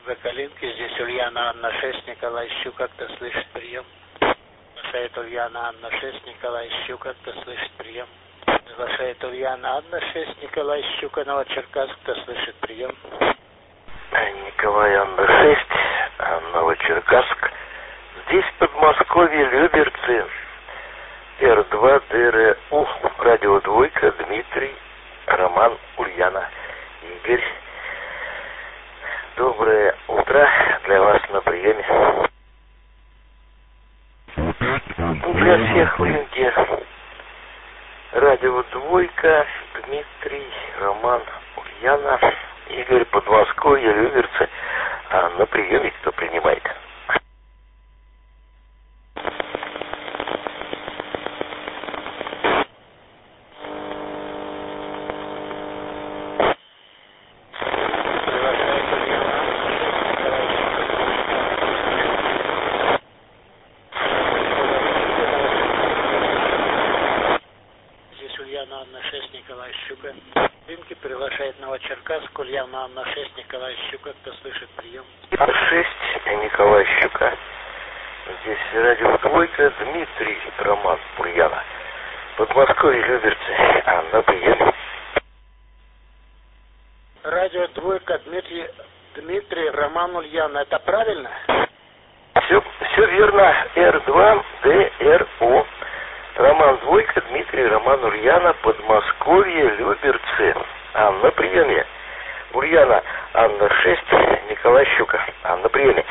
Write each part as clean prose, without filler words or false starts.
Калинки, здесь Ульяна Анна 6, Николай Щука, кто слышит прием. Приглашает Ульяна Анна 6, Николай Щука, кто слышит прием. Приглашает Ульяна Анна 6, Николай Щука, Новочеркасск, кто слышит прием. Николай Анна 6, Новочеркасск. Здесь Подмосковье, Люберцы, Р2, ДРУ, радио Двойка, Дмитрий, Роман, Ульяна, Игорь. Доброе утро, для вас на приеме. Для всех в рынке. Радио Двойка, Дмитрий, Роман, Ульяна, Игорь, Подмосковье, Люберцы. На приеме кто принимает? Анна 6, Николай Щука. Рынки приглашает Новочеркасск, Ульяна Анна 6, Николай Щука, кто слышит прием. 6, Николай Щука. Здесь радио Двойка, Дмитрий, Роман, Ульяна. Подмосковье, Люберцы. На приеме. Радио Двойка, Дмитрий, Роман, Ульяна. Это правильно? Все верно. Р2, ДРУ. Роман Двойка, Дмитрий, Роман, Ульяна, Подмосковье, Люберцы. На приеме. Ульяна, Анна 6, Николай Щука. На приеме.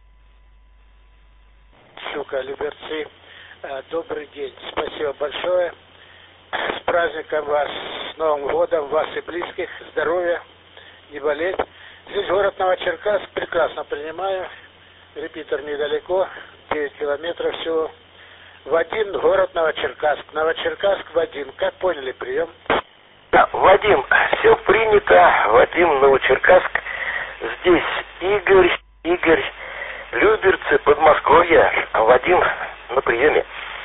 Щука, Люберцы. Добрый день. Спасибо большое. С праздником вас, с Новым годом, вас и близких. Здоровья, не болеть. Здесь город Новочеркасск. Прекрасно принимаю. Репитер недалеко. 9 километров всего. Вадим, город Новочеркасск. Новочеркасск, Вадим. Как поняли прием? Да, Вадим, все принято. Вадим, Новочеркасск. Здесь Игорь, Люберцы, Подмосковье. Вадим на приеме.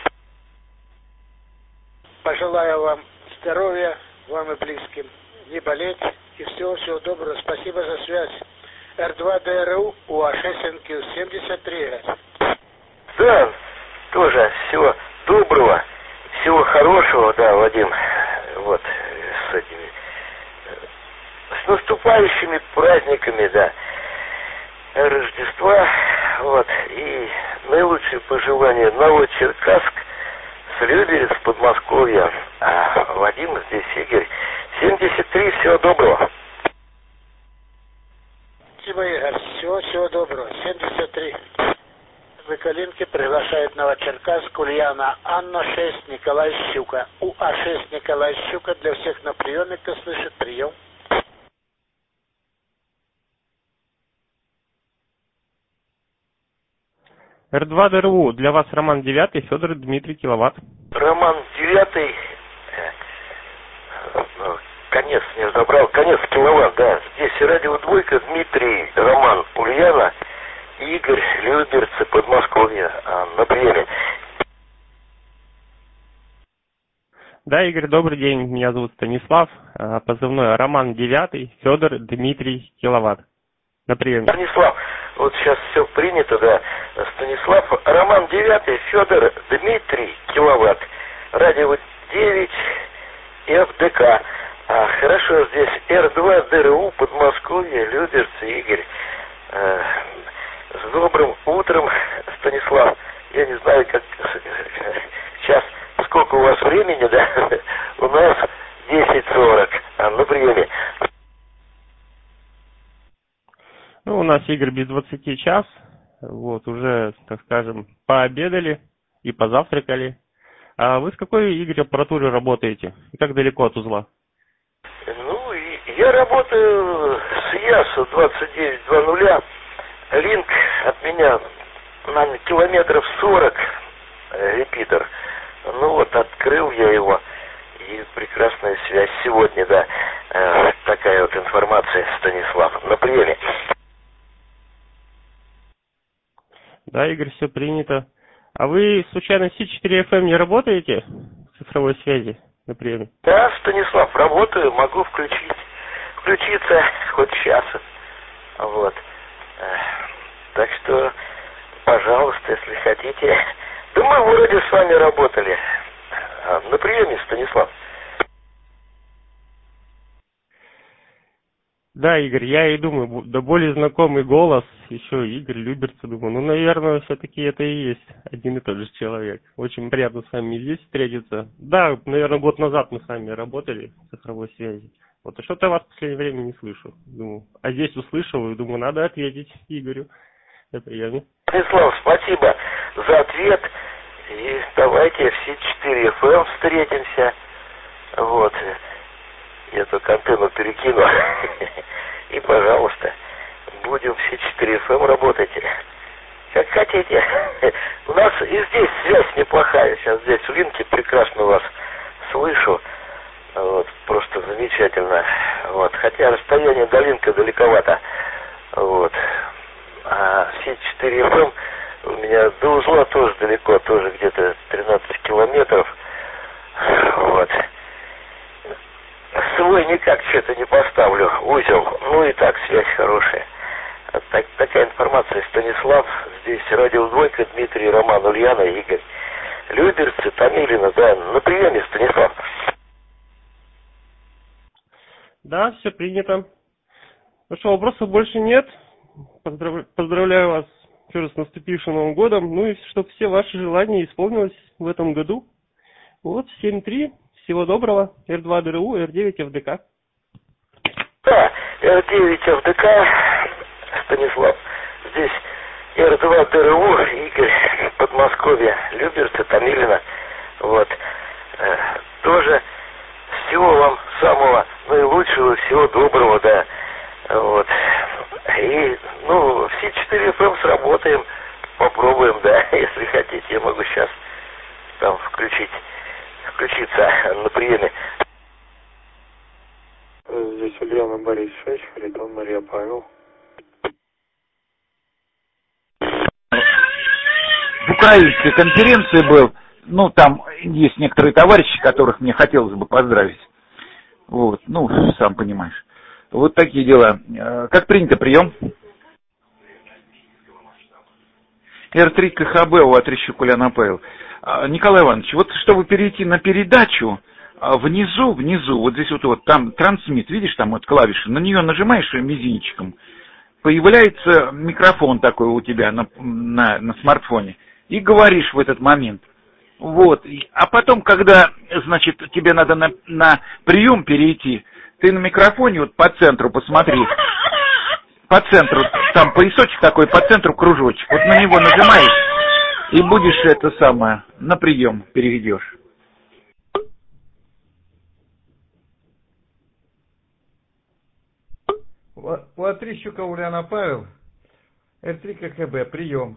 Пожелаю вам здоровья, вам и близким. Не болеть. И всего доброго. Спасибо за связь. Р2 ДРУ, УА6 НК 73. Да. Тоже всего доброго, всего хорошего, да, Вадим. Вот, с наступающими праздниками, да, Рождества, вот, и наилучшие пожелания Новочеркасск, с Люберец, Подмосковья, а Вадим здесь Игорь. 73, всего доброго. Спасибо, Игорь, всего доброго. 73. Калинки приглашает Новочеркасск, Ульяна Анна 6, Николай Щука. УА6 Николай Щука, для всех на приеме, кто слышит прием. Р2 ДРУ, для вас Роман 9, Федор Дмитрий, киловатт. Роман 9, конец не разобрал, конец киловатт, да. Здесь радио Двойка, Дмитрий, Роман, Ульяна, Игорь, Люберцы, Подмосковье. На приеме. Да, Игорь, добрый день. Меня зовут Станислав. Позывной Роман 9, Федор Дмитрий, киловатт. На приеме. Станислав, вот сейчас все принято, да. Станислав, Роман 9, Федор Дмитрий, киловатт. Радио 9, ФДК. Хорошо, здесь Р2, ДРУ, Подмосковье, Люберцы, Игорь. С добрым утром, Станислав. Я не знаю, как сейчас, сколько у вас времени, да? У нас 10:40. На приеме. Ну, у нас, Игорь, без 20 час. Вот, уже, так скажем, пообедали и позавтракали. А вы с какой, Игорь, аппаратурой работаете? И как далеко от узла? Ну, я работаю с ЯС 2920. Линк от меня, наверное, километров 40, репитер. Ну вот, открыл я его, и прекрасная связь сегодня, да. Такая вот информация, Станислав, на приеме. Да, Игорь, все принято. А вы, случайно, Си4ФМ не работаете в цифровой связи на приеме? Да, Станислав, работаю, могу включиться хоть сейчас. Вот. Так что, пожалуйста, если хотите. Да мы вроде с вами работали. На приеме, Станислав. Да, Игорь, я и думаю, да более знакомый голос, еще Игорь Люберцы, думаю, ну, наверное, все-таки это и есть один и тот же человек. Очень приятно с вами здесь встретиться. Да, наверное, год назад мы с вами работали в цифровой связи. Вот, а что-то я вас в последнее время не слышу. Думаю, а здесь услышал и думаю, надо ответить Игорю. Это я. Станислав, спасибо за ответ. И давайте все 4 FM встретимся. Вот. Я только антенну перекину. И, пожалуйста, будем все 4 FM работать. Как хотите. У нас и здесь связь неплохая. Сейчас здесь в Линке прекрасно вас слышу. Вот, просто замечательно. Вот. Хотя расстояние до Линка далековато. Вот. А все 4 FM у меня до узла тоже далеко, тоже где-то 13 километров. Вот. Свой никак что-то не поставлю, узел. Ну и так, связь хорошая. Такая информация. Станислав, здесь радио «Двойка», Дмитрий, Роман, Ульяна, Игорь. Люберцы, Томилина, да, на приеме, Станислав. Да, все принято. Ну что, вопросов больше нет. Поздравляю вас еще раз с наступившим Новым годом. Ну и чтобы все ваши желания исполнилось в этом году. Вот, 7-3. Всего доброго. Р2 ДРУ, Р9 ФДК. Да, Р9 ФДК, Станислав. Здесь Р2 ДРУ, Игорь, Подмосковье, Люберцы, Томилина. Вот. Тоже всего вам самого наилучшего, всего доброго, да. Вот. И, ну, все 4 FM сработаем, попробуем, да. Если хотите, я могу сейчас там включиться на приеме. Здесь Ульяна Борисович, Харитон Мария Павел. В украинской конференции был, ну, там есть некоторые товарищи, которых мне хотелось бы поздравить. Вот, ну, сам понимаешь. Вот такие дела. Как принято прием? Р3 КХБ у Атрищук Ульяна Павел. Николай Иванович, вот чтобы перейти на передачу, внизу, вот здесь вот там трансмит, видишь, там вот клавиши, на нее нажимаешь мизинчиком, появляется микрофон такой у тебя на смартфоне, и говоришь в этот момент. Вот. А потом, когда, значит, тебе надо на прием перейти, ты на микрофоне вот по центру посмотри, по центру, там поясочек такой, по центру кружочек, вот на него нажимаешь, и будешь это самое, на прием переведешь. У Атрищука Ульяна Павел, Р3 КХБ, прием.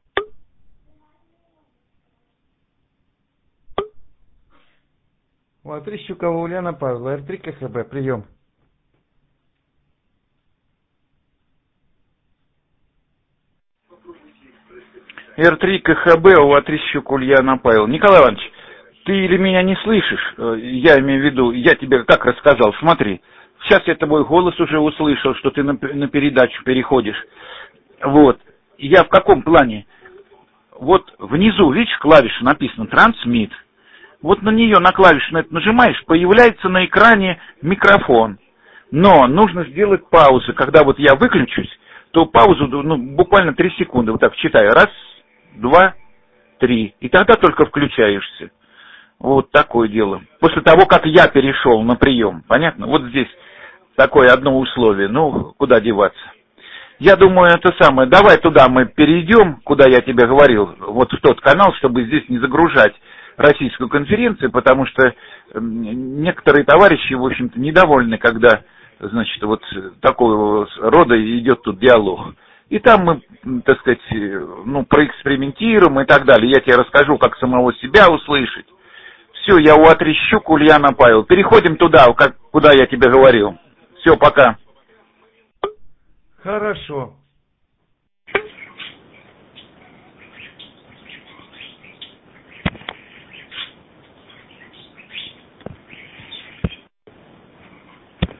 У Атрищукова Ульяна Павла, Р3 КХБ, прием. Р3 КХБ у Атрищук Ульяна Павел. Николай Иванович, ты или меня не слышишь? Я имею в виду, я тебе как рассказал, смотри. Сейчас я твой голос уже услышал, что ты на передачу переходишь. Вот. Я в каком плане? Вот внизу, видишь, клавиша написано «Трансмит». Вот на нее, на клавишу на это нажимаешь, появляется на экране микрофон. Но нужно сделать паузу. Когда вот я выключусь, то паузу, ну, буквально 3 секунды. Вот так читаю. 1, 2, 3. И тогда только включаешься. Вот такое дело. После того, как я перешел на прием. Понятно? Вот здесь такое одно условие. Ну, куда деваться. Я думаю, это самое. Давай туда мы перейдем, куда я тебе говорил. Вот в тот канал, чтобы здесь не загружать российскую конференцию, потому что некоторые товарищи, в общем-то, недовольны, когда, значит, вот такого рода идет тут диалог. И там мы, так сказать, ну, проэкспериментируем и так далее. Я тебе расскажу, как самого себя услышать. Все, я у Атрищук Ульяна Павел. Переходим туда, куда я тебе говорил. Все, пока. Хорошо.